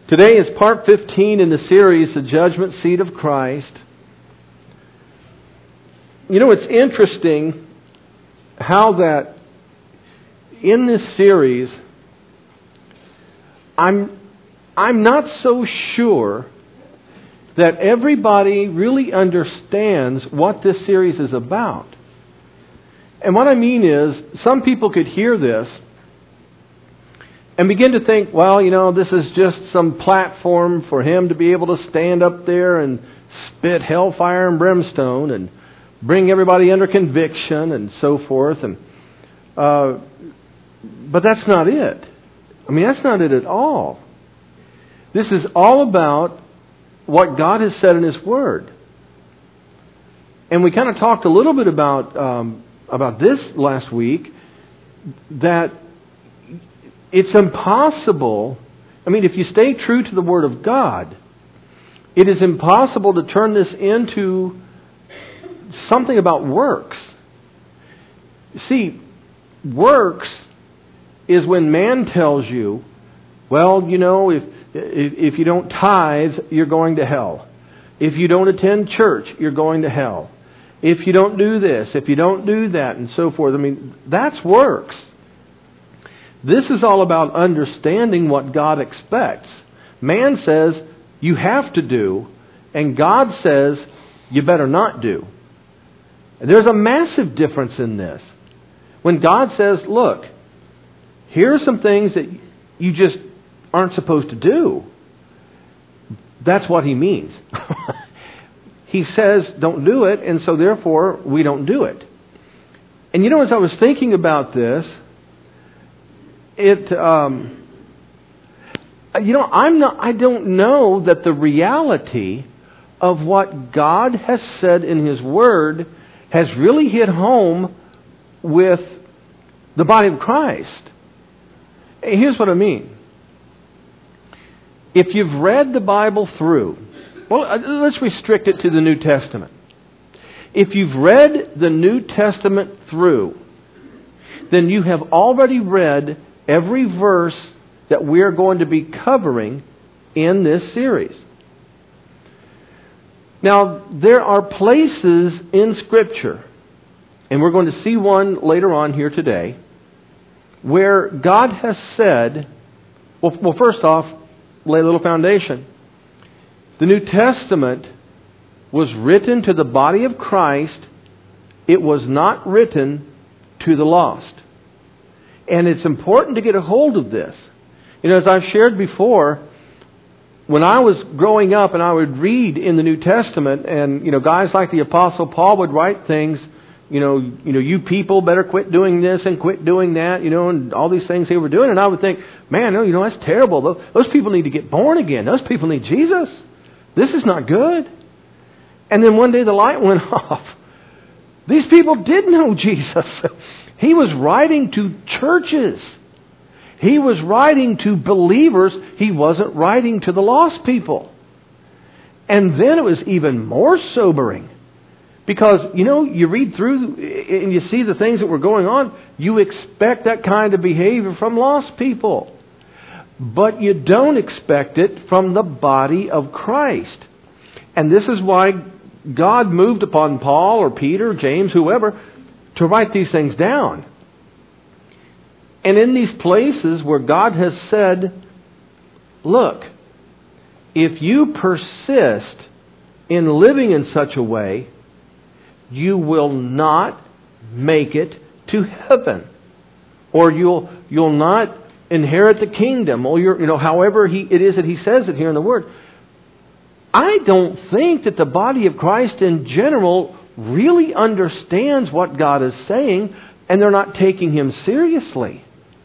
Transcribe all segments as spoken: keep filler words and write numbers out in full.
Today is part fifteen in the series, The Judgment Seat of Christ. You know, it's interesting how that in this series, I'm, I'm not so sure that everybody really understands what this series is about. And what I mean is, some people could hear this and begin to think, well, you know, this is just some platform for him to be able to stand up there and spit hellfire and brimstone and bring everybody under conviction and so forth. And uh, but that's not it. I mean, that's not it at all. This is all about what God has said in His Word. And we kind of talked a little bit about um, about this last week, that it's impossible. I mean, if you stay true to the Word of God, it is impossible to turn this into something about works. See, works is when man tells you, well, you know, if if, if you don't tithe, you're going to hell. If you don't attend church, you're going to hell. If you don't do this, if you don't do that, and so forth. I mean, that's works. This is all about understanding what God expects. Man says, you have to do, and God says, you better not do. And there's a massive difference in this. When God says, look, here are some things that you just aren't supposed to do, that's what He means. He says, don't do it, and so therefore, we don't do it. And you know, as I was thinking about this, It, um, you know, I'm not. I don't know that the reality of what God has said in His Word has really hit home with the body of Christ. Here's what I mean. If you've read the Bible through, well, let's restrict it to the New Testament. If you've read the New Testament through, then you have already read every verse that we're going to be covering in this series. Now, there are places in Scripture, and we're going to see one later on here today, where God has said, well, well first off, lay a little foundation. The New Testament was written to the body of Christ. It was not written to the lost. And it's important to get a hold of this. You know, as I've shared before, when I was growing up and I would read in the New Testament, and, you know, guys like the Apostle Paul would write things, you know, you know, you people better quit doing this and quit doing that, you know, and all these things they were doing. And I would think, man, no, you know, that's terrible. Those people need to get born again. Those people need Jesus. This is not good. And then one day the light went off. These people did know Jesus. He was writing to churches. He was writing to believers. He wasn't writing to the lost people. And then it was even more sobering. Because, you know, you read through and you see the things that were going on. You expect that kind of behavior from lost people. But you don't expect it from the body of Christ. And this is why God moved upon Paul or Peter, James, whoever, to write these things down. And in these places where God has said, look, if you persist in living in such a way, you will not make it to heaven. Or you'll you'll not inherit the kingdom. Or you're, you know, however he, it is that He says it here in the Word. I don't think that the body of Christ in general really understands what God is saying, and they're not taking Him seriously.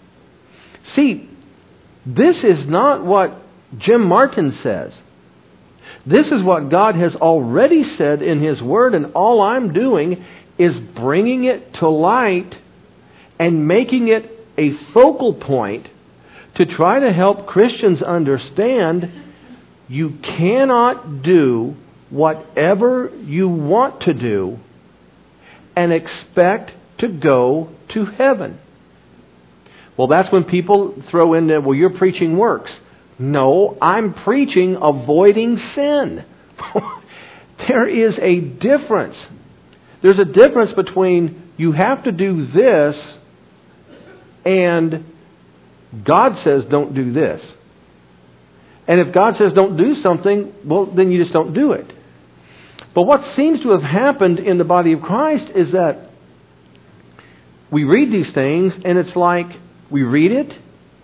See, this is not what Jim Martin says. This is what God has already said in His Word, and all I'm doing is bringing it to light and making it a focal point to try to help Christians understand you cannot do whatever you want to do and expect to go to heaven. Well, that's when people throw in there, well, you're preaching works. No, I'm preaching avoiding sin. There is a difference. There's a difference between you have to do this and God says don't do this. And if God says don't do something, well, then you just don't do it. But what seems to have happened in the body of Christ is that we read these things and it's like we read it,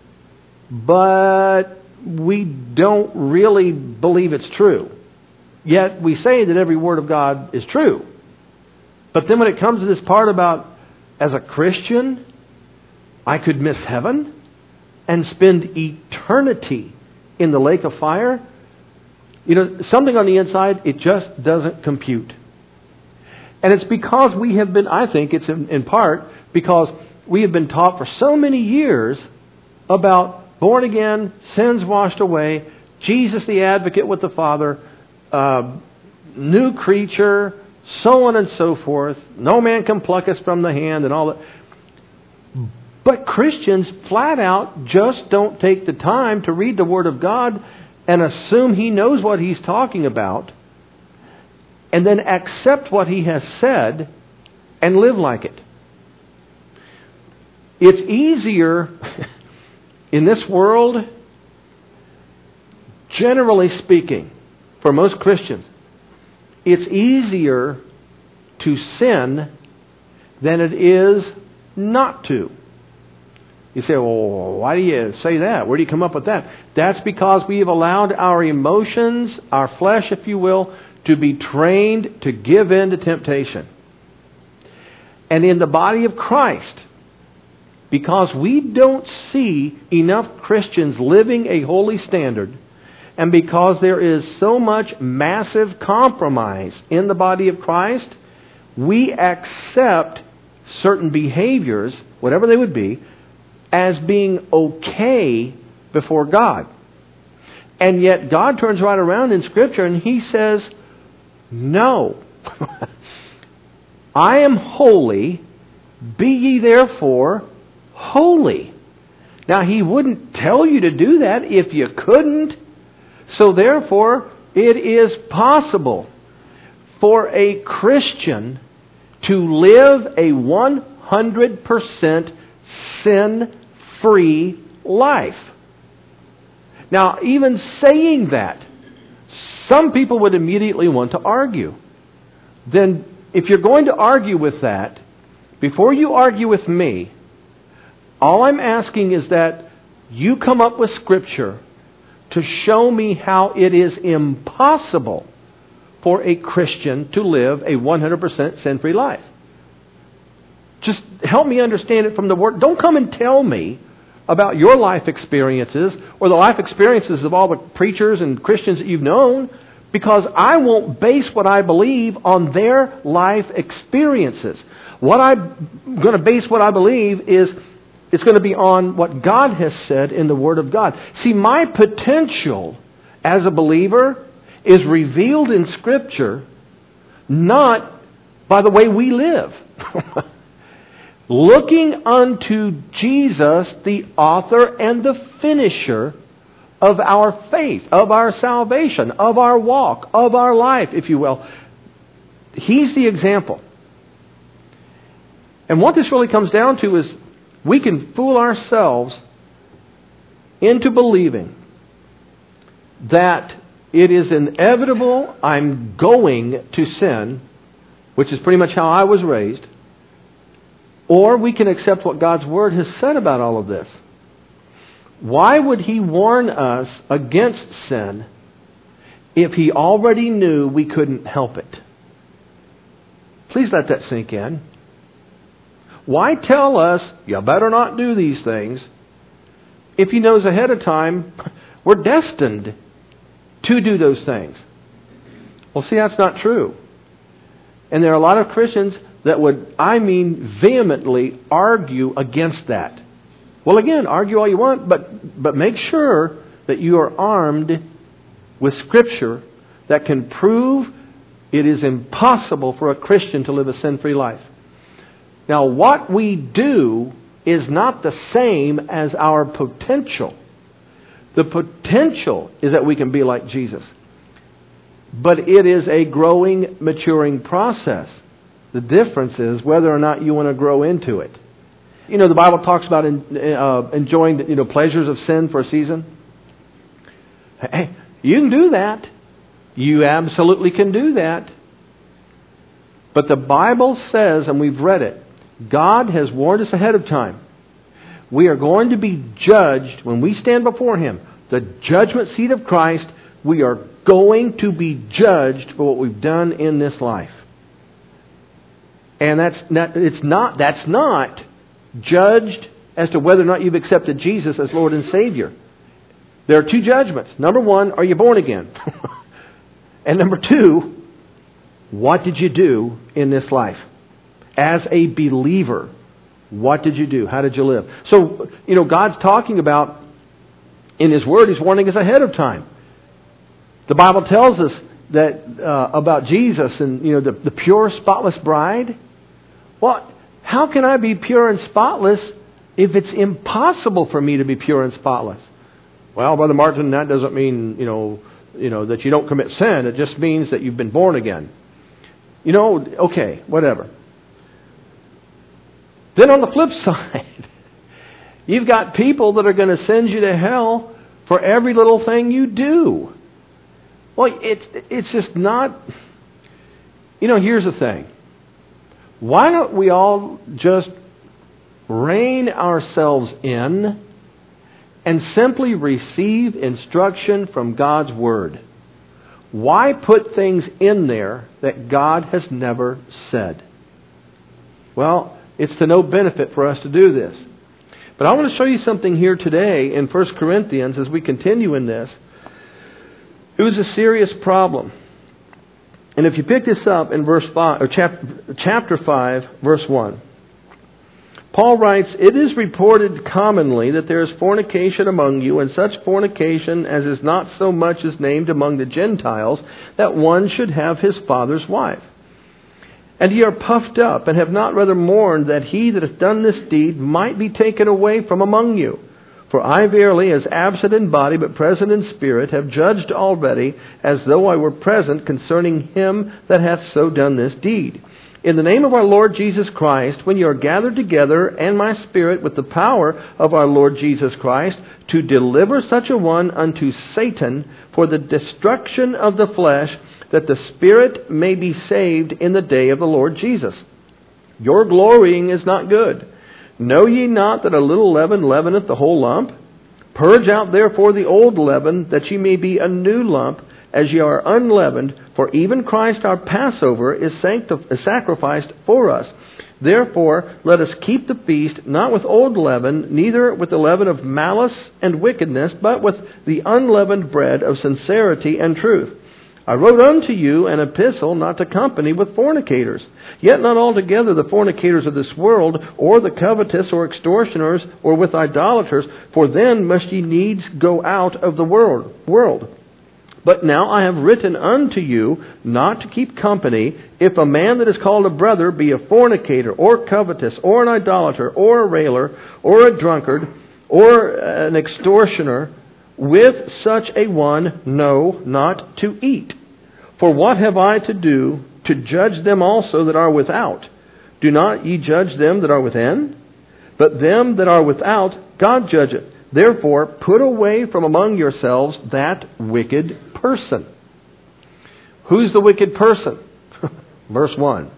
but we don't really believe it's true. Yet we say that every word of God is true. But then when it comes to this part about, as a Christian, I could miss heaven and spend eternity in the lake of fire, you know, something on the inside, it just doesn't compute. And it's because we have been, I think it's in, in part, because we have been taught for so many years about born again, sins washed away, Jesus the advocate with the Father, uh, new creature, so on and so forth. No man can pluck us from the hand and all that. But Christians flat out just don't take the time to read the Word of God and assume He knows what He's talking about and then accept what He has said and live like it. It's easier in this world, generally speaking, for most Christians, it's easier to sin than it is not to. You say, well, why do you say that? Where do you come up with that? That's because we have allowed our emotions, our flesh, if you will, to be trained to give in to temptation. And in the body of Christ, because we don't see enough Christians living a holy standard, and because there is so much massive compromise in the body of Christ, we accept certain behaviors, whatever they would be, as being okay before God. And yet God turns right around in Scripture and He says, no. I am holy, be ye therefore holy. Now He wouldn't tell you to do that if you couldn't. So therefore, it is possible for a Christian to live a one hundred percent sin-free life. Now, even saying that, some people would immediately want to argue. Then, if you're going to argue with that, before you argue with me, all I'm asking is that you come up with Scripture to show me how it is impossible for a Christian to live a one hundred percent sin-free life. Just help me understand it from the Word. Don't come and tell me about your life experiences or the life experiences of all the preachers and Christians that you've known, because I won't base what I believe on their life experiences. What I'm going to base what I believe is it's going to be on what God has said in the Word of God. See, my potential as a believer is revealed in Scripture, not by the way we live. Looking unto Jesus, the author and the finisher of our faith, of our salvation, of our walk, of our life, if you will. He's the example. And what this really comes down to is we can fool ourselves into believing that it is inevitable I'm going to sin, which is pretty much how I was raised, or we can accept what God's Word has said about all of this. Why would He warn us against sin if He already knew we couldn't help it? Please let that sink in. Why tell us, you better not do these things, if He knows ahead of time we're destined to do those things? Well, see, that's not true. And there are a lot of Christians that would, I mean, vehemently argue against that. Well, again, argue all you want, but, but make sure that you are armed with Scripture that can prove it is impossible for a Christian to live a sin-free life. Now, what we do is not the same as our potential. The potential is that we can be like Jesus. But it is a growing, maturing process. The difference is whether or not you want to grow into it. You know, the Bible talks about in, uh, enjoying the, you know, pleasures of sin for a season. Hey, you can do that. You absolutely can do that. But the Bible says, and we've read it, God has warned us ahead of time. We are going to be judged when we stand before Him. The judgment seat of Christ, we are going to be judged for what we've done in this life. And that's not, it's not, that's not judged as to whether or not you've accepted Jesus as Lord and Savior. There are two judgments. Number one, are you born again? And number two, what did you do in this life? As a believer, what did you do? How did you live? So, you know, God's talking about, in His Word, He's warning us ahead of time. The Bible tells us that uh, about Jesus and, you know, the, the pure, spotless bride. Well, how can I be pure and spotless if it's impossible for me to be pure and spotless? Well, Brother Martin, that doesn't mean, you know, you know, that you don't commit sin. It just means that you've been born again. You know, okay, whatever. Then on the flip side, you've got people that are going to send you to hell for every little thing you do. Well, it's it's just not... You know, here's the thing. Why don't we all just rein ourselves in and simply receive instruction from God's Word? Why put things in there that God has never said? Well, it's to no benefit for us to do this. But I want to show you something here today in First Corinthians as we continue in this. It was a serious problem. And if you pick this up in verse five, or chapter, chapter five, verse one, Paul writes, "It is reported commonly that there is fornication among you, and such fornication as is not so much as named among the Gentiles, that one should have his father's wife. And ye are puffed up, and have not rather mourned that he that hath done this deed might be taken away from among you. For I verily, as absent in body, but present in spirit, have judged already, as though I were present, concerning him that hath so done this deed. In the name of our Lord Jesus Christ, when you are gathered together, and my spirit with the power of our Lord Jesus Christ, to deliver such a one unto Satan for the destruction of the flesh, that the spirit may be saved in the day of the Lord Jesus. Your glorying is not good. Know ye not that a little leaven leaveneth the whole lump? Purge out therefore the old leaven, that ye may be a new lump, as ye are unleavened. For even Christ our Passover is sanctif- is sacrificed for us. Therefore let us keep the feast, not with old leaven, neither with the leaven of malice and wickedness, but with the unleavened bread of sincerity and truth. I wrote unto you an epistle not to company with fornicators, yet not altogether the fornicators of this world, or the covetous, or extortioners, or with idolaters, for then must ye needs go out of the world. world. But now I have written unto you not to keep company, if a man that is called a brother be a fornicator, or covetous, or an idolater, or a railer, or a drunkard, or an extortioner. With such a one, no, not to eat. For what have I to do to judge them also that are without? Do not ye judge them that are within? But them that are without, God judgeth. Therefore, put away from among yourselves that wicked person." Who's the wicked person? Verse one.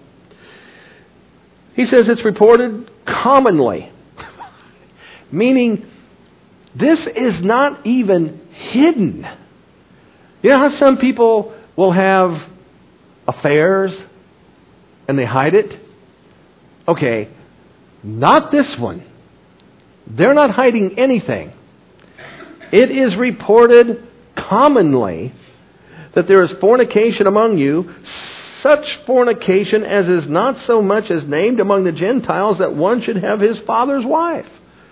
He says it's reported commonly. Meaning, this is not even hidden. You know how some people will have affairs and they hide it? Okay, not this one. They're not hiding anything. It is reported commonly that there is fornication among you, such fornication as is not so much as named among the Gentiles, that one should have his father's wife.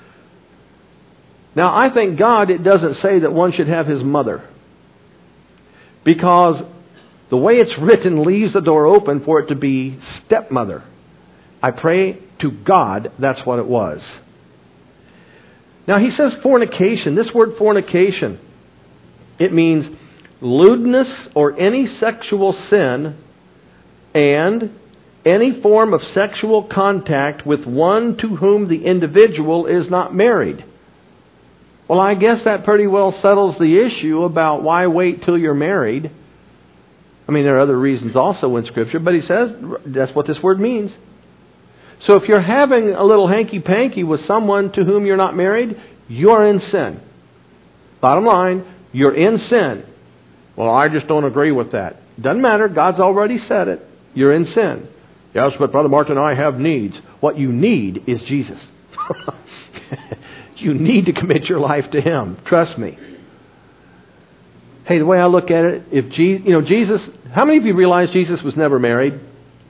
Now, I thank God it doesn't say that one should have his mother, because the way it's written leaves the door open for it to be stepmother. I pray to God that's what it was. Now he says fornication. This word fornication, it means lewdness or any sexual sin and any form of sexual contact with one to whom the individual is not married. Well, I guess that pretty well settles the issue about why wait till you're married. I mean, there are other reasons also in Scripture, but he says that's what this word means. So if you're having a little hanky-panky with someone to whom you're not married, you're in sin. Bottom line, you're in sin. Well, I just don't agree with that. Doesn't matter. God's already said it. You're in sin. Yes, but Brother Martin, I have needs. What you need is Jesus. You need to commit your life to Him. Trust me. Hey, the way I look at it, if Je- you know Jesus, how many of you realize Jesus was never married?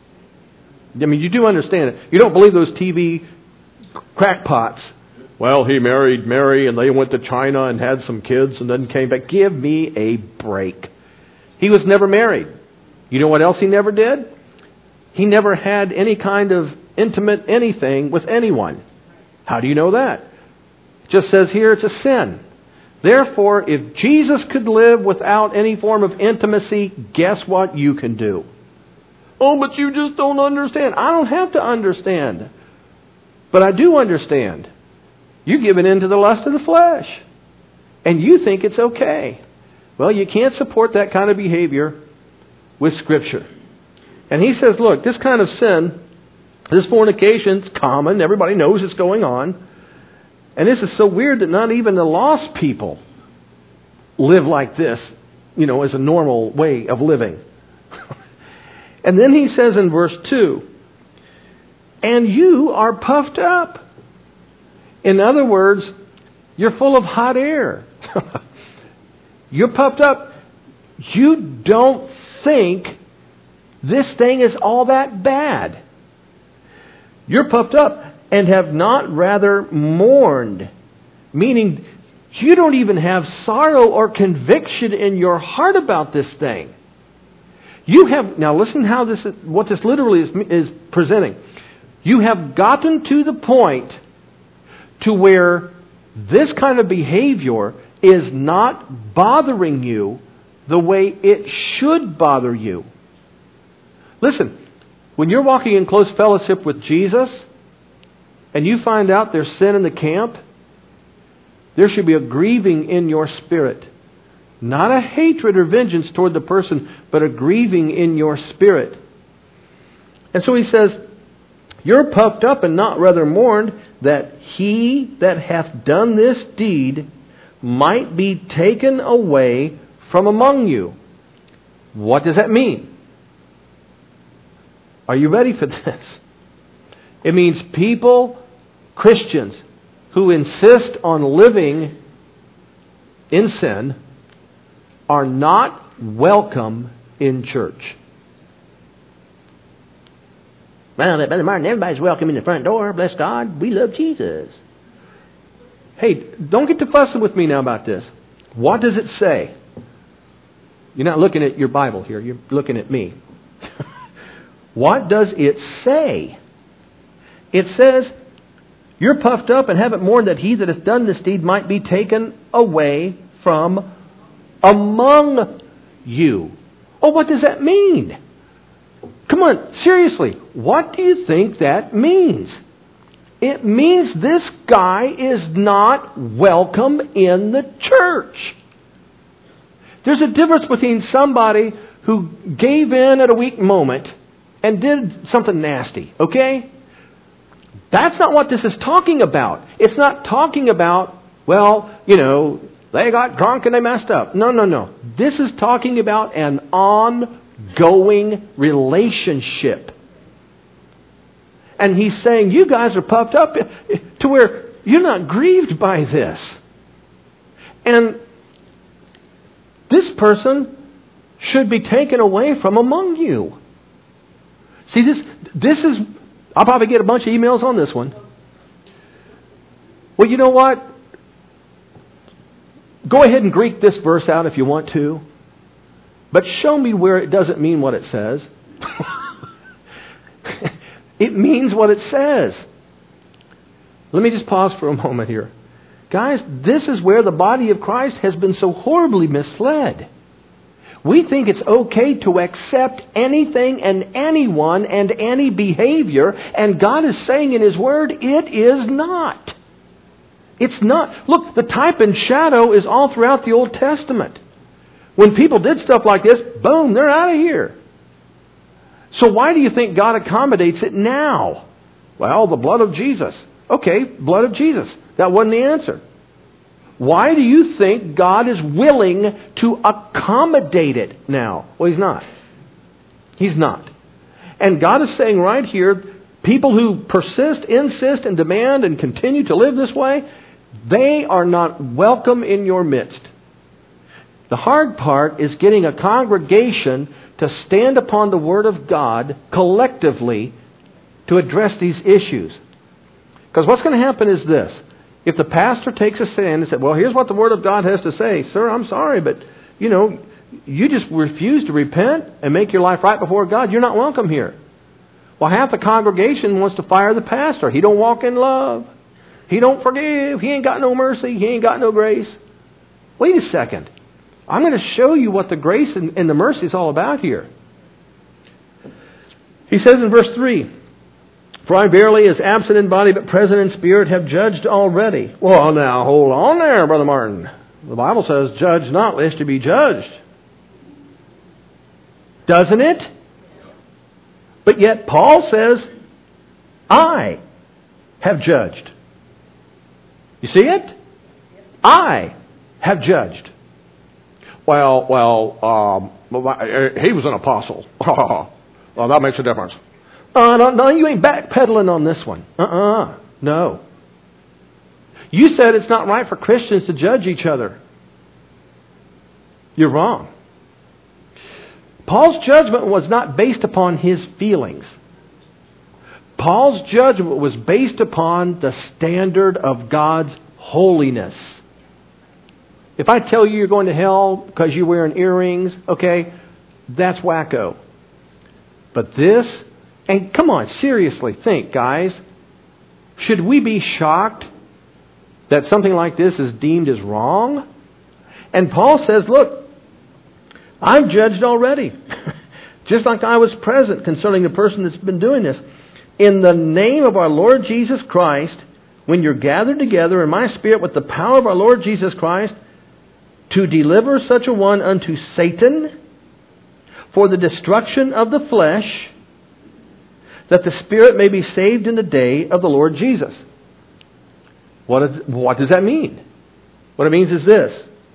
I mean, you do understand it. You don't believe those T V crackpots. Well, he married Mary and they went to China and had some kids and then came back. Give me a break. He was never married. You know what else he never did? He never had any kind of intimate anything with anyone. How do you know that? It just says here it's a sin. Therefore, if Jesus could live without any form of intimacy, guess what you can do? Oh, but you just don't understand. I don't have to understand. But I do understand. You're giving in to the lust of the flesh. And you think it's okay. Well, you can't support that kind of behavior with Scripture. And he says, look, this kind of sin, this fornication, it's common. Everybody knows it's going on. And this is so weird that not even the lost people live like this, you know, as a normal way of living. And then he says in verse two, and you are puffed up. In other words, you're full of hot air. You're puffed up. You don't think this thing is all that bad. You're puffed up and have not rather mourned. Meaning, you don't even have sorrow or conviction in your heart about this thing. You have, now listen how this is, what this literally is, is presenting. You have gotten to the point to where this kind of behavior is not bothering you the way it should bother you. Listen, when you're walking in close fellowship with Jesus and you find out there's sin in the camp, there should be a grieving in your spirit. Not a hatred or vengeance toward the person, but a grieving in your spirit. And so he says, you're puffed up and not rather mourned, that he that hath done this deed might be taken away from among you. What does that mean? Are you ready for this? It means people, Christians, who insist on living in sin are not welcome in church. Well, Brother Martin, everybody's welcome in the front door. Bless God. We love Jesus. Hey, don't get to fussing with me now about this. What does it say? You're not looking at your Bible here. You're looking at me. What does it say? It says, you're puffed up and haven't mourned that he that hath done this deed might be taken away from among you. Oh, what does that mean? Come on, seriously, what do you think that means? It means this guy is not welcome in the church. There's a difference between somebody who gave in at a weak moment and did something nasty, okay? That's not what this is talking about. It's not talking about, well, you know, they got drunk and they messed up. No, no, no. This is talking about an ongoing relationship. And he's saying, you guys are puffed up to where you're not grieved by this. And this person should be taken away from among you. See, this, this is, I'll probably get a bunch of emails on this one. Well, you know what? Go ahead and Greek this verse out if you want to. But show me where it doesn't mean what it says. It means what it says. Let me just pause for a moment here. Guys, this is where the body of Christ has been so horribly misled. We think it's okay to accept anything and anyone and any behavior, and God is saying in His Word, it is not. It's not. Look, the type and shadow is all throughout the Old Testament. When people did stuff like this, boom, they're out of here. So why do you think God accommodates it now? Well, the blood of Jesus. Okay, blood of Jesus. That wasn't the answer. Why do you think God is willing to accommodate it now? Well, He's not. He's not. And God is saying right here, people who persist, insist, and demand and continue to live this way, they are not welcome in your midst. The hard part is getting a congregation to stand upon the Word of God collectively to address these issues. Because what's going to happen is this. If the pastor takes a stand and says, well, here's what the Word of God has to say. Sir, I'm sorry, but, you know, you just refuse to repent and make your life right before God. You're not welcome here. Well, half the congregation wants to fire the pastor. He don't walk in love. He don't forgive. He ain't got no mercy. He ain't got no grace. Wait a second. I'm going to show you what the grace and, and the mercy is all about here. He says in verse three, for I verily, as absent in body but present in spirit, have judged already. Well, now, hold on there, Brother Martin. The Bible says, judge not, lest you be judged. Doesn't it? But yet Paul says, I have judged. You see it? I have judged. Well, well, um, he was an apostle. Well, that makes a difference. Uh, no, no, you ain't backpedaling on this one. Uh-uh. No. You said it's not right for Christians to judge each other. You're wrong. Paul's judgment was not based upon his feelings. Paul's judgment was based upon the standard of God's holiness. If I tell you you're going to hell because you're wearing earrings, okay, that's wacko. But this, and come on, seriously, think, guys. Should we be shocked that something like this is deemed as wrong? And Paul says, look, I've judged already. Just like I was present concerning the person that's been doing this. In the name of our Lord Jesus Christ, when you're gathered together in my spirit with the power of our Lord Jesus Christ, to deliver such a one unto Satan for the destruction of the flesh, that the spirit may be saved in the day of the Lord Jesus. What, is, what does that mean? What it means is this.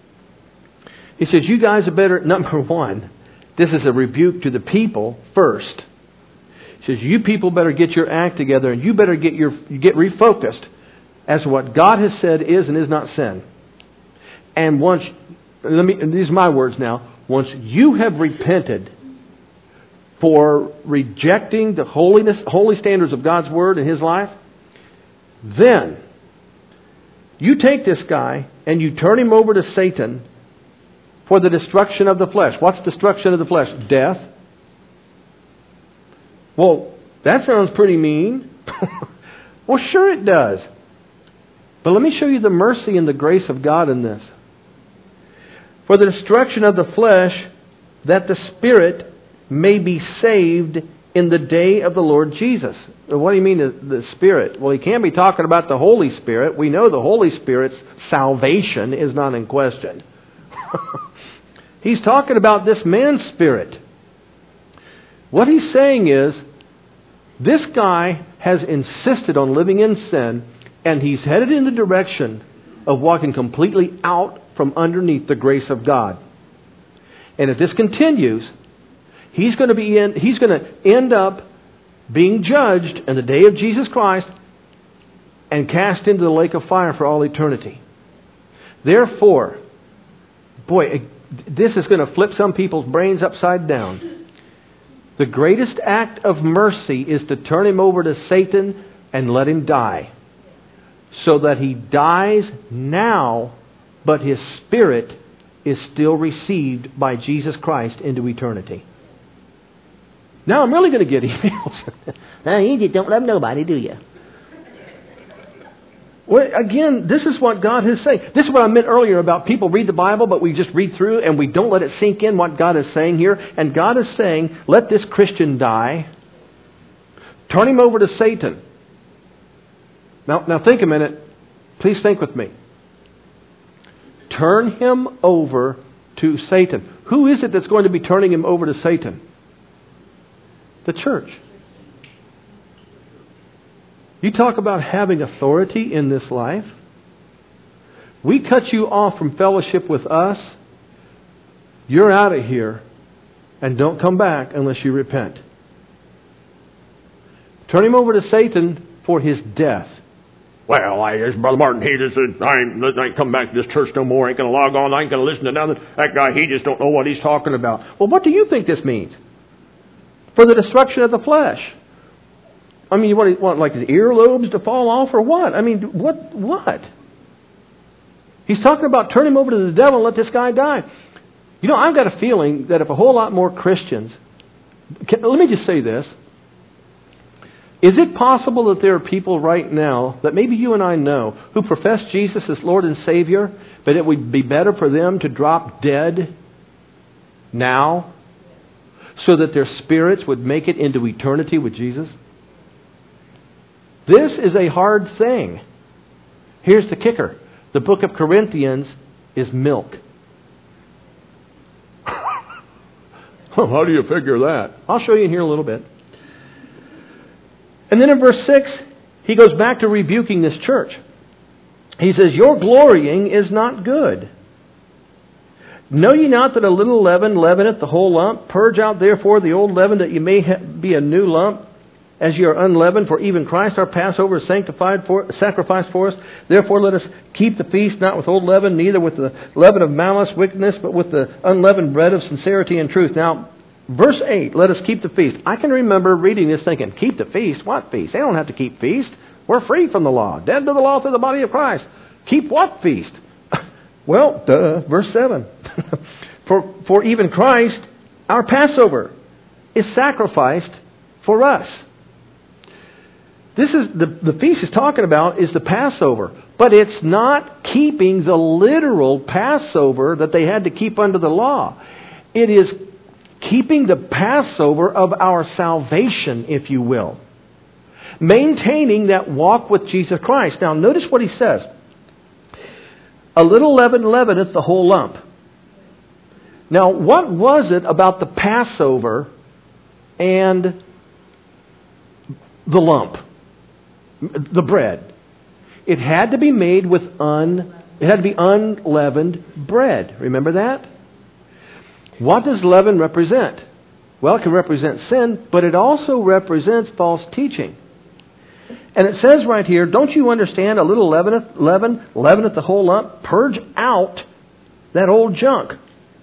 He says, you guys are better, number one, this is a rebuke to the people first. He says, you people better get your act together and you better get your get refocused as to what God has said is and is not sin. And once, let me, these are my words now, once you have repented for rejecting the holiness, holy standards of God's Word in His life, then you take this guy and you turn him over to Satan for the destruction of the flesh. What's destruction of the flesh? Death. Well, that sounds pretty mean. Well, sure it does. But let me show you the mercy and the grace of God in this. For the destruction of the flesh, that the spirit may be saved in the day of the Lord Jesus. What do you mean the Spirit? Well, he can't be talking about the Holy Spirit. We know the Holy Spirit's salvation is not in question. He's talking about this man's spirit. What he's saying is, this guy has insisted on living in sin, and he's headed in the direction of walking completely out from underneath the grace of God. And if this continues, he's going to be in, he's going to end up being judged in the day of Jesus Christ and cast into the lake of fire for all eternity. Therefore, boy, this is going to flip some people's brains upside down. The greatest act of mercy is to turn him over to Satan and let him die. So that he dies now, but his spirit is still received by Jesus Christ into eternity. Now I'm really going to get emails. No, you just don't love nobody, do you? Well, again, this is what God is saying. This is what I meant earlier about people read the Bible, but we just read through and we don't let it sink in what God is saying here. And God is saying, let this Christian die. Turn him over to Satan. Now, now think a minute. Please think with me. Turn him over to Satan. Who is it that's going to be turning him over to Satan? The church. You talk about having authority in this life. We cut you off from fellowship with us. You're out of here. And don't come back unless you repent. Turn him over to Satan for his death. Well, I, as Brother Martin, he just said, I ain't, I ain't come back to this church no more. I ain't going to log on. I ain't going to listen to nothing. That guy, he just don't know what he's talking about. Well, what do you think this means? For the destruction of the flesh. I mean, you want, want like his earlobes to fall off or what? I mean, what? What? He's talking about turn him over to the devil and let this guy die. You know, I've got a feeling that if a whole lot more Christians... Can, let me just say this. Is it possible that there are people right now that maybe you and I know who profess Jesus as Lord and Savior, but it would be better for them to drop dead now so that their spirits would make it into eternity with Jesus? This is a hard thing. Here's the kicker. The book of Corinthians is milk. How do you figure that? I'll show you in here a little bit. And then in verse six, he goes back to rebuking this church. He says, your glorying is not good. Know ye not that a little leaven leaveneth the whole lump? Purge out therefore the old leaven, that ye may be a new lump, as ye are unleavened. For even Christ our Passover is sanctified for, sacrificed for us. Therefore let us keep the feast, not with old leaven, neither with the leaven of malice, wickedness, but with the unleavened bread of sincerity and truth. Now, verse eight, let us keep the feast. I can remember reading this thinking, keep the feast? What feast? They don't have to keep feast. We're free from the law. Dead to the law through the body of Christ. Keep what feast? Well, duh, verse seven. for, for even Christ, our Passover, is sacrificed for us. This is the, the feast is talking about is the Passover. But it's not keeping the literal Passover that they had to keep under the law. It is keeping the Passover of our salvation, if you will. Maintaining that walk with Jesus Christ. Now notice what he says. A little leaven leaveneth the whole lump. Now what was it about the Passover and the lump? The bread. It had to be made with un, it had to be unleavened bread. Remember that? What does leaven represent? Well, it can represent sin, but it also represents false teaching. And it says right here, don't you understand a little leaveneth, leaven, leaveneth the whole lump? Purge out that old junk.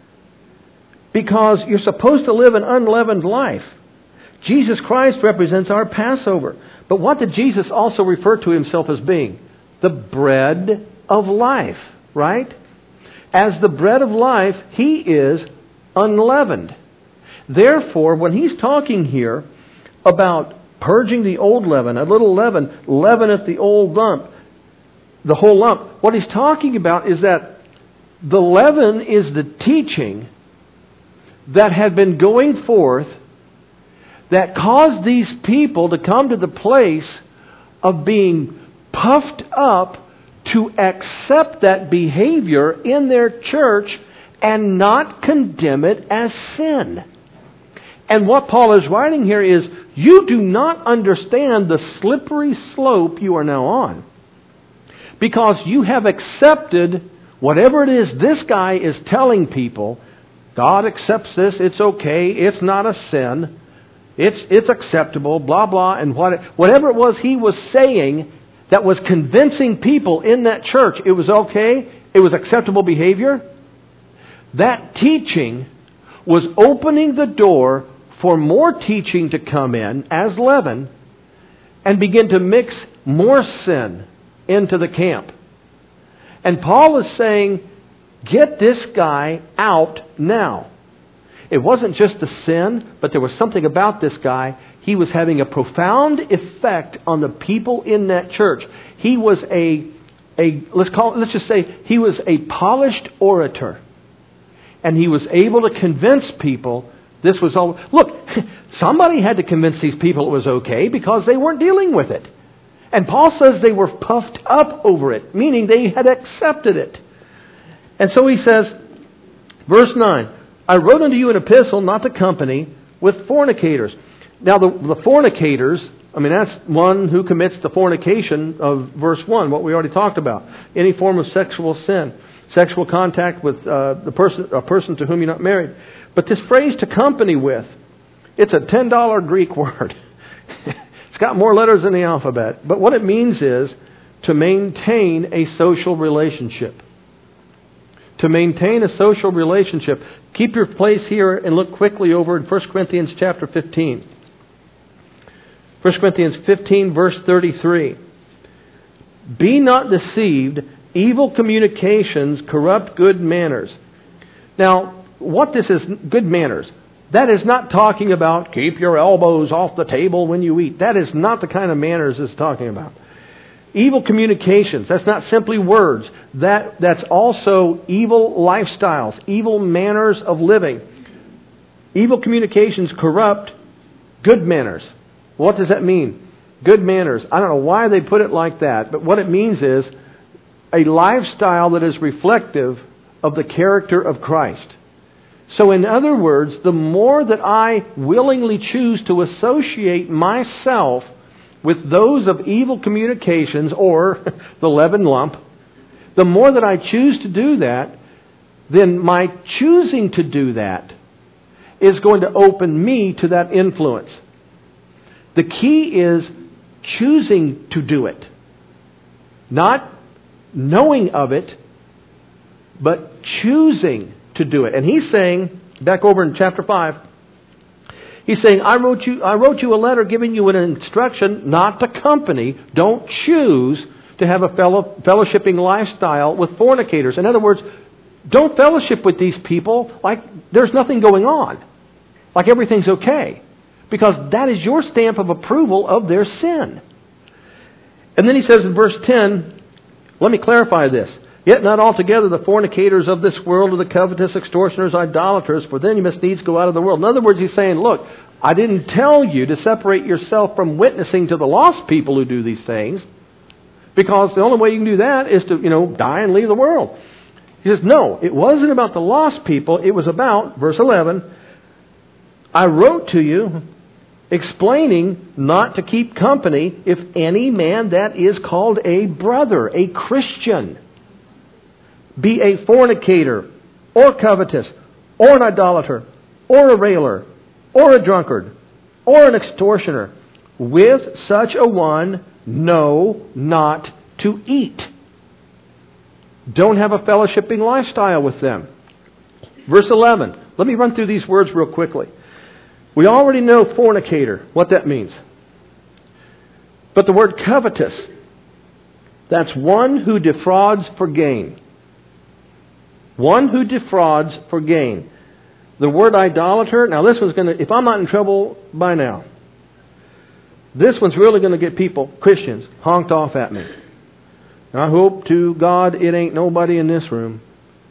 Because you're supposed to live an unleavened life. Jesus Christ represents our Passover. But what did Jesus also refer to himself as being? The bread of life, right? As the bread of life, he is unleavened. Therefore, when he's talking here about purging the old leaven, a little leaven leaveneth the old lump, the whole lump, what he's talking about is that the leaven is the teaching that had been going forth that caused these people to come to the place of being puffed up to accept that behavior in their church and not condemn it as sin. And what Paul is writing here is, you do not understand the slippery slope you are now on. Because you have accepted whatever it is this guy is telling people. God accepts this, it's okay, it's not a sin. It's it's acceptable, blah, blah, and what, whatever it was he was saying that was convincing people in that church it was okay, it was acceptable behavior. That teaching was opening the door for more teaching to come in as leaven and begin to mix more sin into the camp. And Paul is saying, get this guy out now. It wasn't just the sin, but there was something about this guy. He he was having a profound effect on the people in that church. He was a, a let's call it, let's just say he was a polished orator. And he was able to convince people this was all... Look, somebody had to convince these people it was okay because they weren't dealing with it. And Paul says they were puffed up over it, meaning they had accepted it. And so he says, verse nine, I wrote unto you an epistle not to company with fornicators. Now the, the fornicators, I mean that's one who commits the fornication of verse one, what we already talked about. Any form of sexual sin. Sexual contact with uh, the person, a person to whom you're not married. But this phrase "to company with," it's a ten dollar Greek word. It's got more letters in the alphabet. But what it means is to maintain a social relationship. To maintain a social relationship. Keep your place here and look quickly over in First Corinthians chapter fifteen. First Corinthians fifteen, verse thirty-three. Be not deceived. Evil communications corrupt good manners. Now, what this is, good manners, that is not talking about keep your elbows off the table when you eat. That is not the kind of manners it's talking about. Evil communications, that's not simply words. That, that's also evil lifestyles, evil manners of living. Evil communications corrupt good manners. What does that mean? Good manners. I don't know why they put it like that, but what it means is a lifestyle that is reflective of the character of Christ. So in other words, the more that I willingly choose to associate myself with those of evil communications or the leaven lump, the more that I choose to do that, then my choosing to do that is going to open me to that influence. The key is choosing to do it. Not knowing of it, but choosing to do it. And he's saying, back over in chapter five, he's saying, I wrote you I wrote you a letter giving you an instruction not to company, don't choose to have a fellow, fellowshipping lifestyle with fornicators. In other words, don't fellowship with these people like there's nothing going on. Like everything's okay. Because that is your stamp of approval of their sin. And then he says in verse ten, let me clarify this. Yet not altogether the fornicators of this world, or the covetous, extortioners, idolaters, for then you must needs go out of the world. In other words, he's saying, look, I didn't tell you to separate yourself from witnessing to the lost people who do these things, because the only way you can do that is to, you know, die and leave the world. He says, no, it wasn't about the lost people. It was about, verse eleven, I wrote to you explaining not to keep company if any man that is called a brother, a Christian, be a fornicator, or covetous, or an idolater, or a railer, or a drunkard, or an extortioner. With such a one, know not to eat. Don't have a fellowshipping lifestyle with them. Verse eleven. Let me run through these words real quickly. We already know fornicator, what that means. But the word covetous, that's one who defrauds for gain. One who defrauds for gain. The word idolater, now this one's going to, if I'm not in trouble by now, this one's really going to get people, Christians, honked off at me. I hope to God it ain't nobody in this room.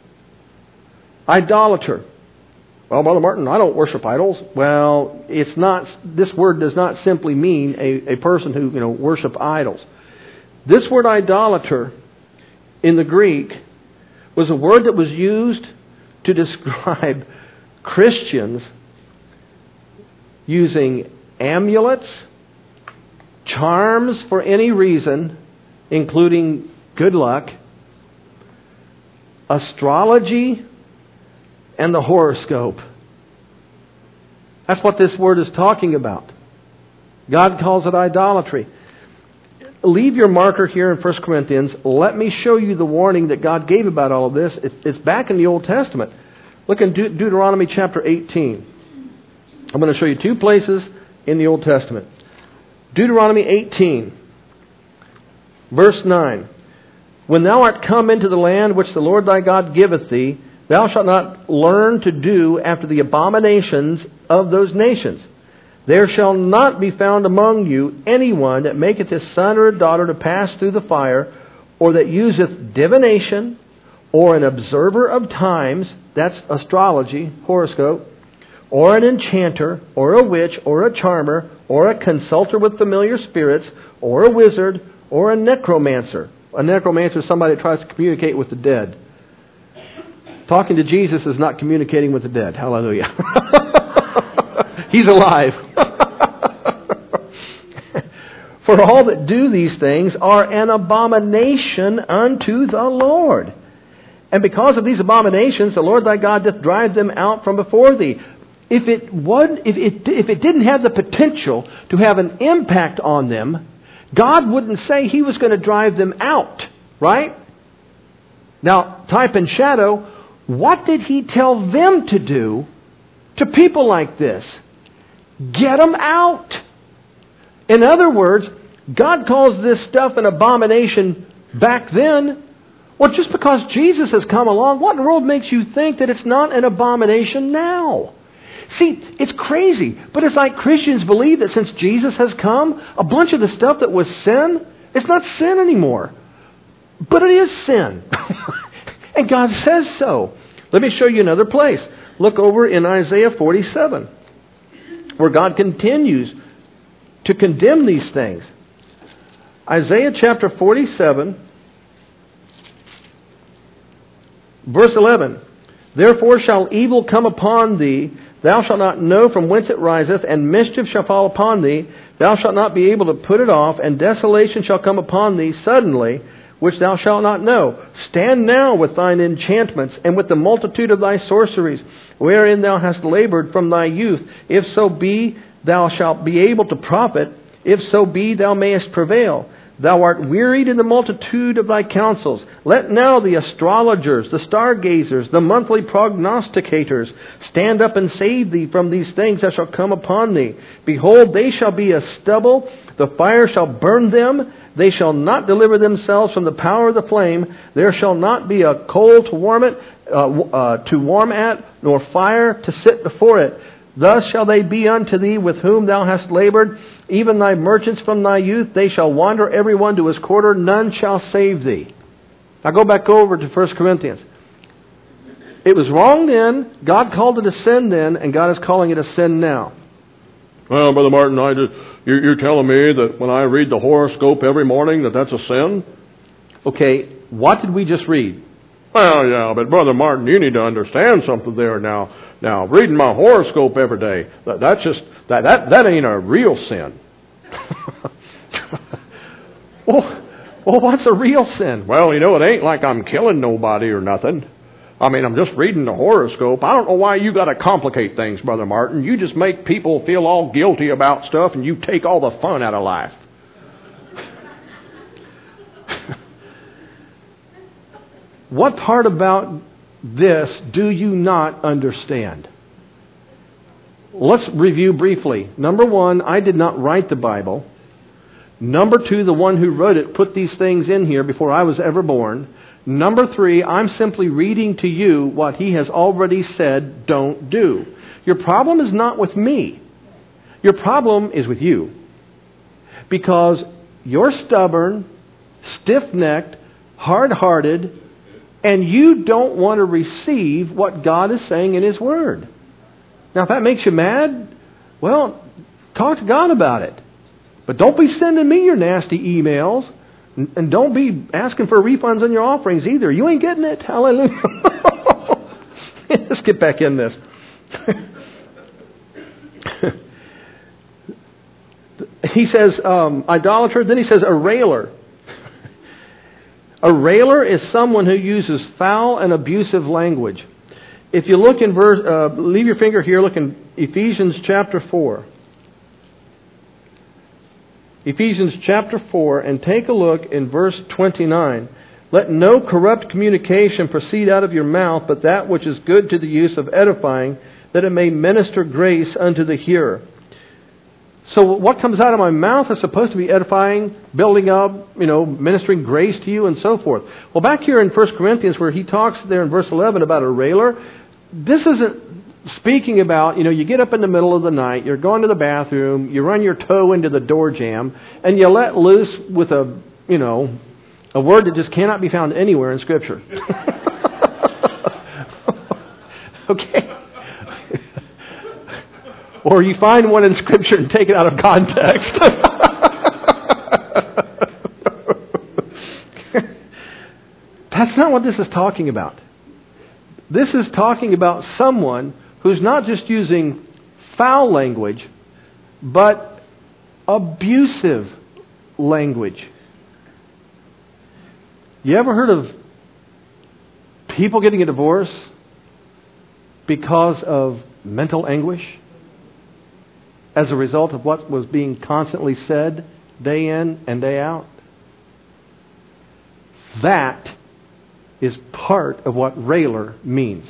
Idolater. Well, Brother Martin, I don't worship idols. Well, it's not. This word does not simply mean a, a person who, you know, worship idols. This word idolater in the Greek was a word that was used to describe Christians using amulets, charms for any reason, including good luck, astrology, and the horoscope. That's what this word is talking about. God calls it idolatry. Leave your marker here in First Corinthians. Let me show you the warning that God gave about all of this. It's back in the Old Testament. Look in De- Deuteronomy chapter eighteen. I'm going to show you two places in the Old Testament. Deuteronomy eighteen, verse nine. When thou art come into the land which the Lord thy God giveth thee, thou shalt not learn to do after the abominations of those nations. There shall not be found among you anyone that maketh his son or daughter to pass through the fire, or that useth divination, or an observer of times, that's astrology, horoscope, or an enchanter, or a witch, or a charmer, or a consulter with familiar spirits, or a wizard, or a necromancer. A necromancer is somebody that tries to communicate with the dead. Talking to Jesus is not communicating with the dead. Hallelujah. He's alive. For all that do these things are an abomination unto the Lord. And because of these abominations, the Lord thy God doth drive them out from before thee. If it would, if it, if it didn't have the potential to have an impact on them, God wouldn't say He was going to drive them out, right? Now, type and shadow, what did He tell them to do to people like this? Get them out. In other words, God calls this stuff an abomination back then. Well, just because Jesus has come along, what in the world makes you think that it's not an abomination now? See, it's crazy, but it's like Christians believe that since Jesus has come, a bunch of the stuff that was sin, it's not sin anymore. But it is sin. And God says so. Let me show you another place. Look over in Isaiah forty-seven, where God continues to condemn these things. Isaiah chapter forty-seven, verse eleven. Therefore shall evil come upon thee, thou shalt not know from whence it riseth, and mischief shall fall upon thee, thou shalt not be able to put it off, and desolation shall come upon thee suddenly, which thou shalt not know. Stand now with thine enchantments, and with the multitude of thy sorceries, wherein thou hast labored from thy youth. If so be, thou shalt be able to profit. If so be, thou mayest prevail. Thou art wearied in the multitude of thy counsels. Let now the astrologers, the stargazers, the monthly prognosticators stand up and save thee from these things that shall come upon thee. Behold, they shall be as stubble. The fire shall burn them. They shall not deliver themselves from the power of the flame. There shall not be a coal to warm it, uh, uh, to warm at, nor fire to sit before it. Thus shall they be unto thee with whom thou hast labored, even thy merchants from thy youth. They shall wander every one to his quarter, none shall save thee. Now go back over to First Corinthians. It was wrong then, God called it a sin then, and God is calling it a sin now. Well, Brother Martin, I just, you're, you're telling me that when I read the horoscope every morning that that's a sin? Okay, what did we just read? Well, yeah, but Brother Martin, you need to understand something there now. Now, reading my horoscope every day, that, that's just, that, that, that ain't a real sin. well, well, what's a real sin? Well, you know, it ain't like I'm killing nobody or nothing. I mean, I'm just reading the horoscope. I don't know why you got to complicate things, Brother Martin. You just make people feel all guilty about stuff and you take all the fun out of life. What part about this do you not understand? Let's review briefly. Number one, I did not write the Bible. Number two, the one who wrote it put these things in here before I was ever born. Number three, I'm simply reading to you what he has already said don't do. Your problem is not with me. Your problem is with you. Because you're stubborn, stiff-necked, hard-hearted, and you don't want to receive what God is saying in His Word. Now, if that makes you mad, well, talk to God about it. But don't be sending me your nasty emails. And don't be asking for refunds on your offerings either. You ain't getting it. Hallelujah. Let's get back in this. He says, um, idolater. Then he says, a railer. A railer is someone who uses foul and abusive language. If you look in verse, uh, leave your finger here, look in Ephesians chapter four. Ephesians chapter four, and take a look in verse twenty-nine. Let no corrupt communication proceed out of your mouth, but that which is good to the use of edifying, that it may minister grace unto the hearer. So what comes out of my mouth is supposed to be edifying, building up, you know, ministering grace to you and so forth. Well, back here in First Corinthians where he talks there in verse eleven about a railer, this isn't speaking about, you know, you get up in the middle of the night, you're going to the bathroom, you run your toe into the door jamb, and you let loose with a, you know, a word that just cannot be found anywhere in Scripture. Okay? Or you find one in Scripture and take it out of context. That's not what this is talking about. This is talking about someone who's not just using foul language, but abusive language. You ever heard of people getting a divorce because of mental anguish as a result of what was being constantly said day in and day out? That is part of what railer means.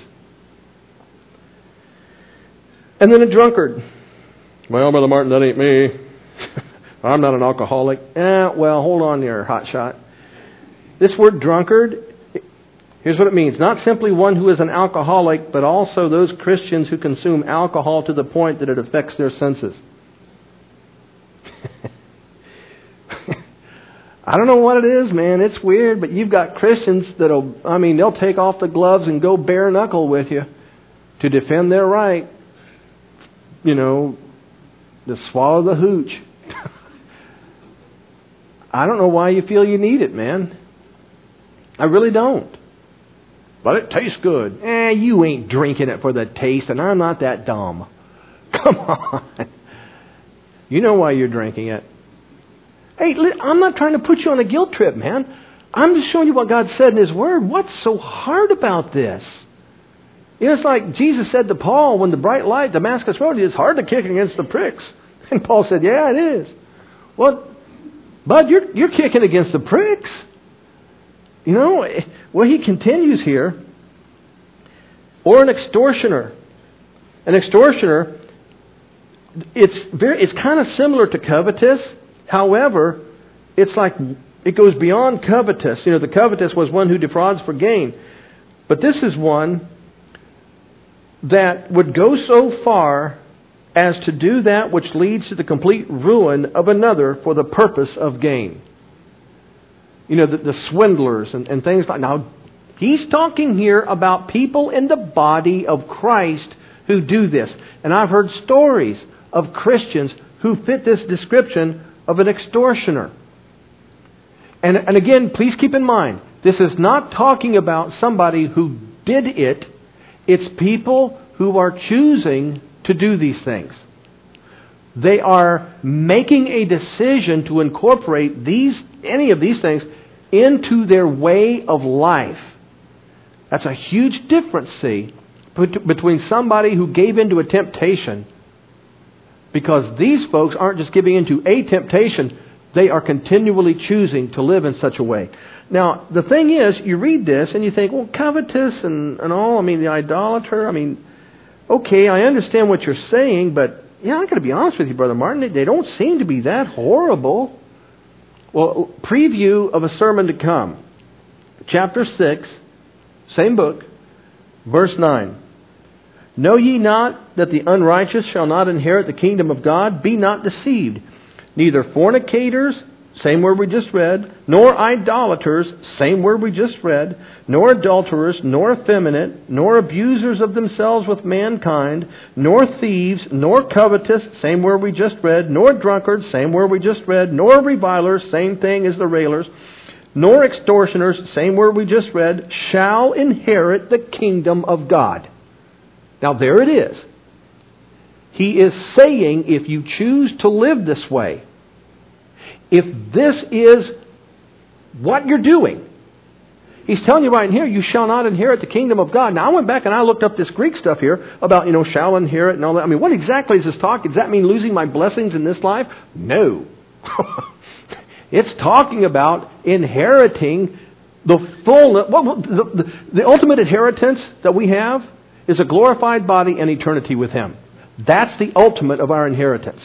And then a drunkard. Well, Brother Martin, that ain't me. I'm not an alcoholic. Eh, well, hold on there, hotshot. This word drunkard, here's what it means. Not simply one who is an alcoholic, but also those Christians who consume alcohol to the point that it affects their senses. I don't know what it is, man. It's weird, but you've got Christians that'll, I mean, they'll take off the gloves and go bare knuckle with you to defend their right, you know, to swallow the hooch. I don't know why you feel you need it, man. I really don't. But it tastes good. Eh, you ain't drinking it for the taste, and I'm not that dumb. Come on. You know why you're drinking it. Hey, I'm not trying to put you on a guilt trip, man. I'm just showing you what God said in His Word. What's so hard about this? You know, it's like Jesus said to Paul when the bright light, Damascus Road, it's hard to kick against the pricks. And Paul said, yeah, it is. Well, bud, you're, you're kicking against the pricks. You know, well, he continues here. Or an extortioner. An extortioner, it's very, it's kind of similar to covetous. However, it's like it goes beyond covetous. You know, the covetous was one who defrauds for gain. But this is one that would go so far as to do that which leads to the complete ruin of another for the purpose of gain. You know, the, the swindlers and, and things like that. Now, he's talking here about people in the body of Christ who do this. And I've heard stories of Christians who fit this description of an extortioner. And, and again, please keep in mind, this is not talking about somebody who did it. It's people who are choosing to do these things. They are making a decision to incorporate these, any of these things into their way of life. That's a huge difference, see, between somebody who gave into a temptation. Because these folks aren't just giving into a temptation, they are continually choosing to live in such a way. Now, the thing is, you read this and you think, well, covetous and, and all, I mean, the idolater, I mean, okay, I understand what you're saying, but, yeah, I'm going to be honest with you, Brother Martin, they, they don't seem to be that horrible. Well, preview of a sermon to come. Chapter six, same book, verse nine. Know ye not that the unrighteous shall not inherit the kingdom of God? Be not deceived. Neither fornicators, same word we just read, nor idolaters, same word we just read, nor adulterers, nor effeminate, nor abusers of themselves with mankind, nor thieves, nor covetous, same word we just read, nor drunkards, same word we just read, nor revilers, same thing as the railers, nor extortioners, same word we just read, shall inherit the kingdom of God. Now there it is. He is saying if you choose to live this way, if this is what you're doing, He's telling you right in here, you shall not inherit the kingdom of God. Now I went back and I looked up this Greek stuff here about, you know, shall inherit and all that. I mean, what exactly is this talk? Does that mean losing my blessings in this life? No. It's talking about inheriting the full, well, the, the, the ultimate inheritance that we have is a glorified body and eternity with Him. That's the ultimate of our inheritance.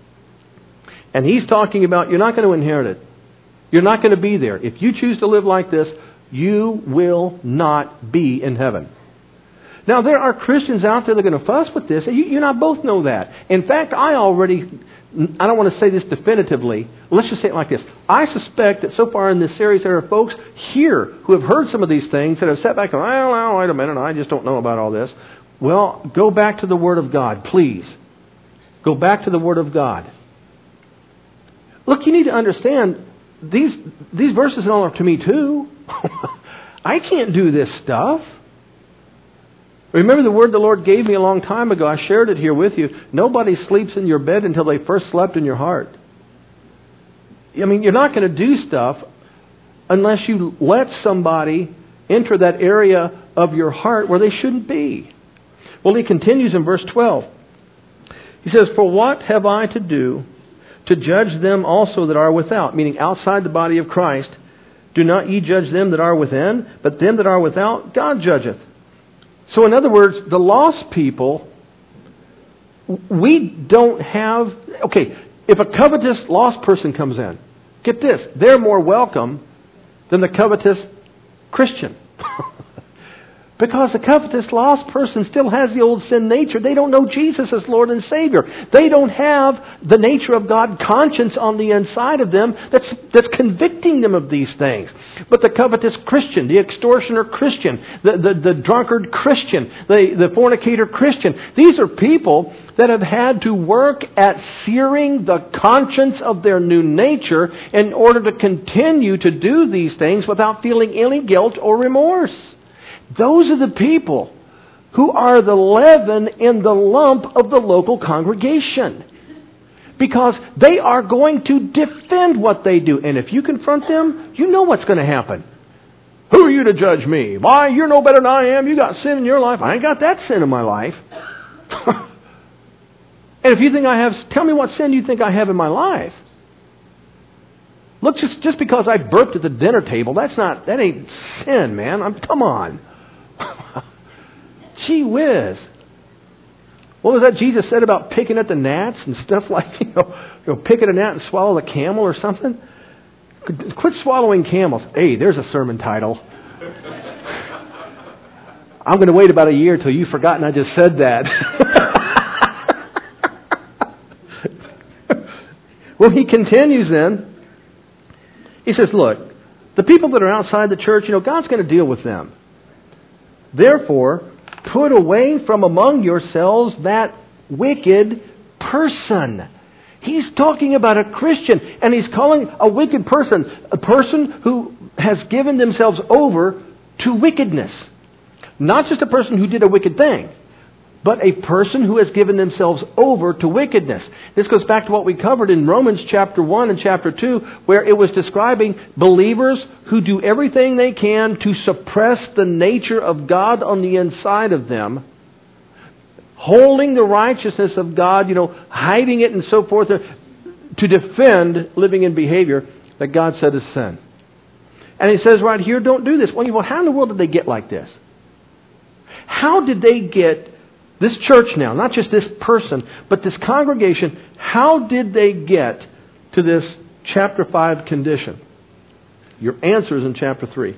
And He's talking about you're not going to inherit it. You're not going to be there. If you choose to live like this, you will not be in heaven. Now, there are Christians out there that are going to fuss with this. You, you and I both know that. In fact, I already, I don't want to say this definitively. Let's just say it like this. I suspect that so far in this series there are folks here who have heard some of these things that have sat back and, well, well, wait a minute, I just don't know about all this. Well, go back to the Word of God, please. Go back to the Word of God. Look, you need to understand, these these verses all are to me too. I can't do this stuff. Remember the word the Lord gave me a long time ago. I shared it here with you. Nobody sleeps in your bed until they first slept in your heart. I mean, you're not going to do stuff unless you let somebody enter that area of your heart where they shouldn't be. Well, he continues in verse twelve. He says, "For what have I to do to judge them also that are without?" Meaning outside the body of Christ. "Do not ye judge them that are within, but them that are without God judgeth." So in other words, the lost people, we don't have... Okay, if a covetous lost person comes in, get this, they're more welcome than the covetous Christian. Because the covetous lost person still has the old sin nature. They don't know Jesus as Lord and Savior. They don't have the nature of God conscience on the inside of them that's, that's convicting them of these things. But the covetous Christian, the extortioner Christian, the, the, the drunkard Christian, the, the fornicator Christian, these are people that have had to work at searing the conscience of their new nature in order to continue to do these things without feeling any guilt or remorse. Those are the people who are the leaven in the lump of the local congregation. Because they are going to defend what they do. And if you confront them, you know what's going to happen. Who are you to judge me? Why, you're no better than I am. You got sin in your life. I ain't got that sin in my life. And if you think I have, tell me what sin you think I have in my life. Look, just, just because I burped at the dinner table, that's not, that ain't sin, man. I'm, come on. Gee whiz. What was that Jesus said about picking at the gnats and stuff like, you know, you know, pick at a gnat and swallow the camel or something? Quit swallowing camels. Hey, there's a sermon title. I'm going to wait about a year till you've forgotten I just said that. Well, he continues then. He says, look, the people that are outside the church, you know, God's going to deal with them. Therefore, put away from among yourselves that wicked person. He's talking about a Christian, and he's calling a wicked person a person who has given themselves over to wickedness. Not just a person who did a wicked thing, but a person who has given themselves over to wickedness. This goes back to what we covered in Romans chapter one and chapter two, where it was describing believers who do everything they can to suppress the nature of God on the inside of them, holding the righteousness of God, you know, hiding it and so forth, to defend living in behavior that God said is sin. And he says right here, don't do this. Well, how in the world did they get like this? How did they get this church now, not just this person, but this congregation, how did they get to this chapter five condition? Your answer is in chapter three.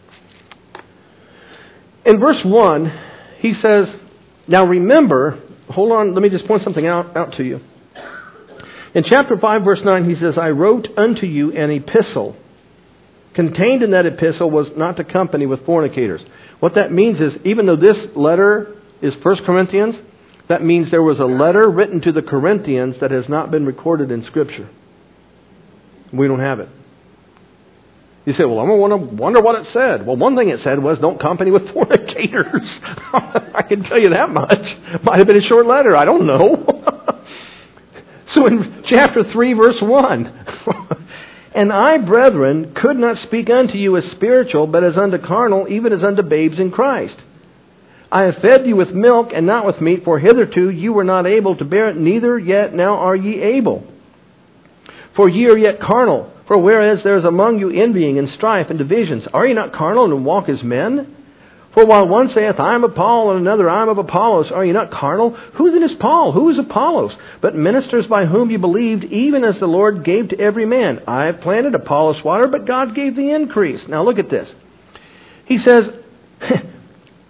In verse one, he says, now remember, hold on, let me just point something out, out to you. In chapter five, verse nine, he says, I wrote unto you an epistle. Contained in that epistle was not to company with fornicators. What that means is, even though this letter is First Corinthians, that means there was a letter written to the Corinthians that has not been recorded in Scripture. We don't have it. You say, well, I'm going to wonder what it said. Well, one thing it said was, don't company with fornicators. I can tell you that much. Might have been a short letter. I don't know. So in chapter three, verse one, and I, brethren, could not speak unto you as spiritual, but as unto carnal, even as unto babes in Christ. I have fed you with milk and not with meat, for hitherto you were not able to bear it, neither yet now are ye able. For ye are yet carnal. For whereas there is among you envying and strife and divisions, are ye not carnal and walk as men? For while one saith, I am of Paul, and another, I am of Apollos, are ye not carnal? Who then is Paul? Who is Apollos? But ministers by whom ye believed, even as the Lord gave to every man. I have planted, Apollos watered, but God gave the increase. Now look at this. He says,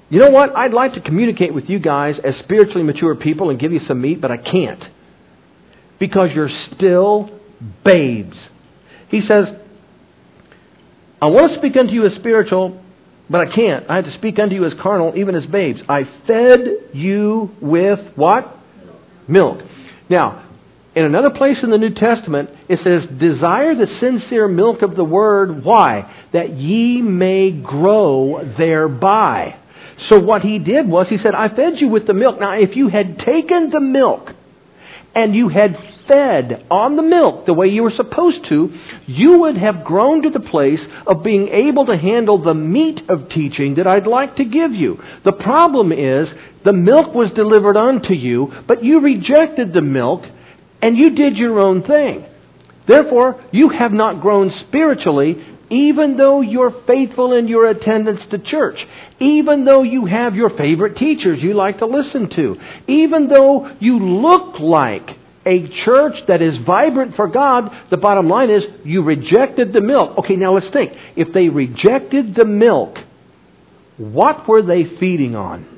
You know what? I'd like to communicate with you guys as spiritually mature people and give you some meat, but I can't. Because you're still babes. He says, I want to speak unto you as spiritual, but I can't. I have to speak unto you as carnal, even as babes. I fed you with what? Milk. Now, in another place in the New Testament, it says, desire the sincere milk of the word. Why? That ye may grow thereby. So what he did was, he said, I fed you with the milk. Now, if you had taken the milk and you had fed on the milk the way you were supposed to, you would have grown to the place of being able to handle the meat of teaching that I'd like to give you. The problem is, the milk was delivered unto you, but you rejected the milk and you did your own thing. Therefore, you have not grown spiritually, even though you're faithful in your attendance to church. Even though you have your favorite teachers you like to listen to. Even though you look like a church that is vibrant for God, the bottom line is you rejected the milk. Okay, now let's think. If they rejected the milk, what were they feeding on?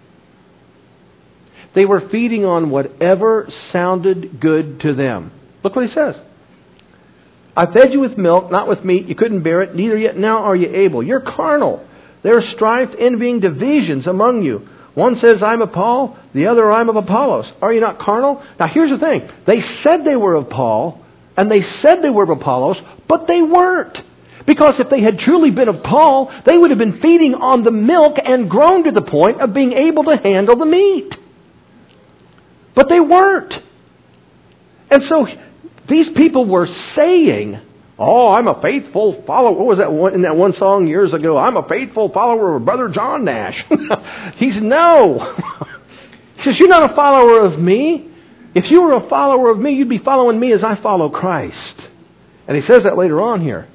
They were feeding on whatever sounded good to them. Look what he says. I fed you with milk, not with meat. You couldn't bear it, neither yet now are you able. You're carnal. There are strife, envying, divisions among you. One says, I'm of Paul, the other, I'm of Apollos. Are you not carnal? Now here's the thing. They said they were of Paul, and they said they were of Apollos, but they weren't. Because if they had truly been of Paul, they would have been feeding on the milk and grown to the point of being able to handle the meat. But they weren't. And so these people were saying, oh, I'm a faithful follower. What was that one in that one song years ago? I'm a faithful follower of Brother John Nash. He said, no. He says, you're not a follower of me. If you were a follower of me, you'd be following me as I follow Christ. And he says that later on here.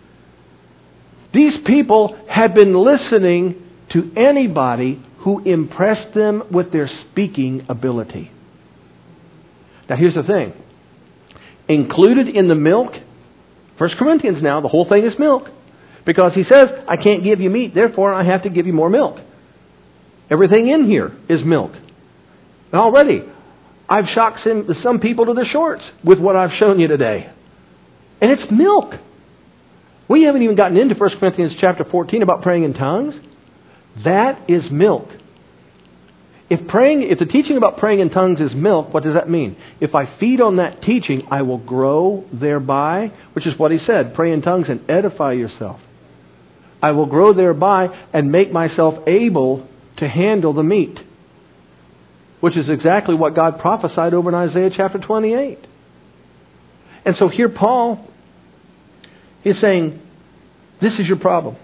These people had been listening to anybody who impressed them with their speaking ability. Now here's the thing. Included in the milk, First Corinthians now, the whole thing is milk. Because he says, I can't give you meat, therefore I have to give you more milk. Everything in here is milk. And already, I've shocked some, some people to their shorts with what I've shown you today. And it's milk. We haven't even gotten into First Corinthians chapter fourteen about praying in tongues. That is milk. If praying, if the teaching about praying in tongues is milk, what does that mean? If I feed on that teaching, I will grow thereby, which is what he said, pray in tongues and edify yourself. I will grow thereby and make myself able to handle the meat, which is exactly what God prophesied over in Isaiah chapter twenty-eight. And so here Paul is saying, this is your problem.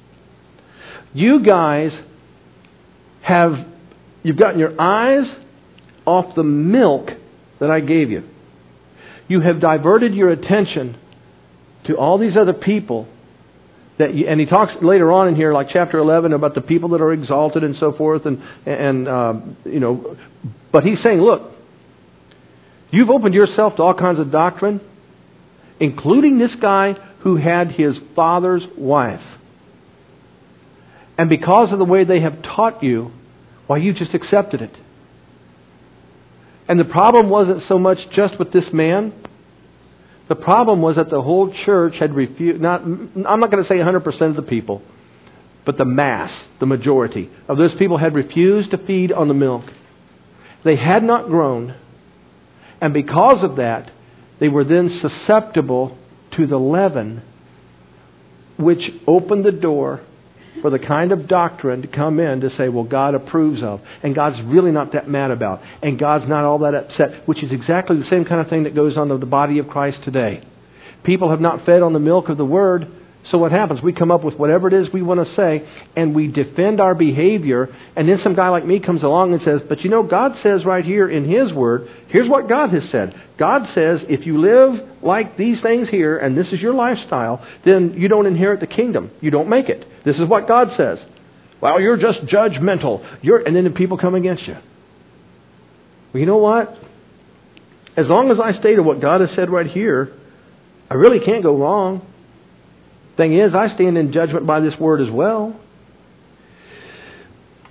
You guys have You've gotten your eyes off the milk that I gave you. You have diverted your attention to all these other people. That you, and he talks later on in here, like chapter eleven, about the people that are exalted and so forth. And, and uh, you know, but he's saying, look, you've opened yourself to all kinds of doctrine, including this guy who had his father's wife. And because of the way they have taught you, why, you just accepted it. And the problem wasn't so much just with this man. The problem was that the whole church had refused, not, I'm not going to say one hundred percent of the people, but the mass, the majority of those people had refused to feed on the milk. They had not grown. And because of that, they were then susceptible to the leaven, which opened the door for the kind of doctrine to come in to say, well, God approves of. And God's really not that mad about. And God's not all that upset. Which is exactly the same kind of thing that goes on in the body of Christ today. People have not fed on the milk of the Word. So what happens? We come up with whatever it is we want to say, and we defend our behavior, and then some guy like me comes along and says, but you know, God says right here in His Word, here's what God has said. God says, if you live like these things here, and this is your lifestyle, then you don't inherit the kingdom. You don't make it. This is what God says. Well, you're just judgmental. You're, and then the people come against you. Well, you know what? As long as I stay to what God has said right here, I really can't go wrong. Thing is, I stand in judgment by this Word as well.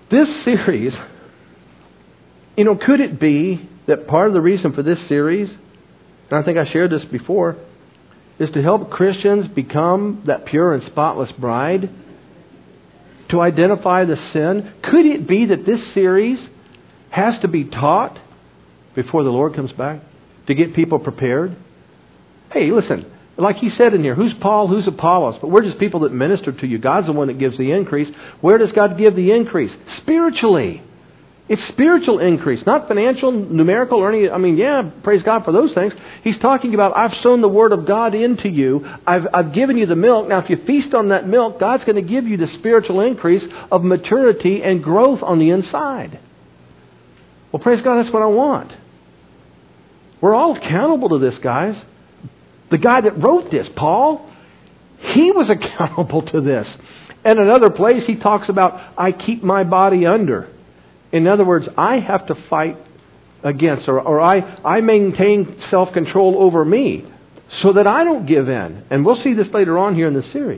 This series, you know, could it be that part of the reason for this series, and I think I shared this before, is to help Christians become that pure and spotless bride? To identify the sin? Could it be that this series has to be taught before the Lord comes back to get people prepared? Hey, listen, like he said in here, who's Paul, who's Apollos? But we're just people that minister to you. God's the one that gives the increase. Where does God give the increase? Spiritually. It's spiritual increase, not financial, numerical, or any... I mean, yeah, praise God for those things. He's talking about, I've sown the Word of God into you. I've, I've given you the milk. Now, if you feast on that milk, God's going to give you the spiritual increase of maturity and growth on the inside. Well, praise God, that's what I want. We're all accountable to this, guys. The guy that wrote this, Paul, he was accountable to this. And another place, he talks about, I keep my body under. In other words, I have to fight against, or, or I, I maintain self-control over me so that I don't give in. And we'll see this later on here in the series.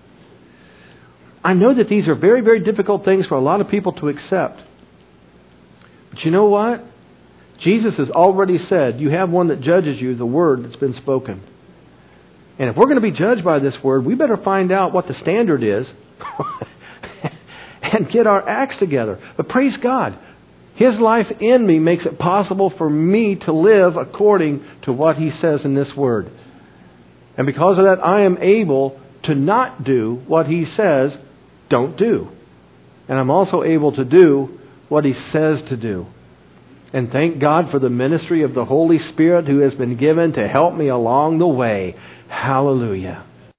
I know that these are very, very difficult things for a lot of people to accept. But you know what? Jesus has already said, you have one that judges you, the word that's been spoken. And if we're going to be judged by this word, we better find out what the standard is and get our acts together. But praise God, His life in me makes it possible for me to live according to what He says in this word. And because of that, I am able to not do what He says don't do. And I'm also able to do what He says to do. And thank God for the ministry of the Holy Spirit who has been given to help me along the way. Hallelujah.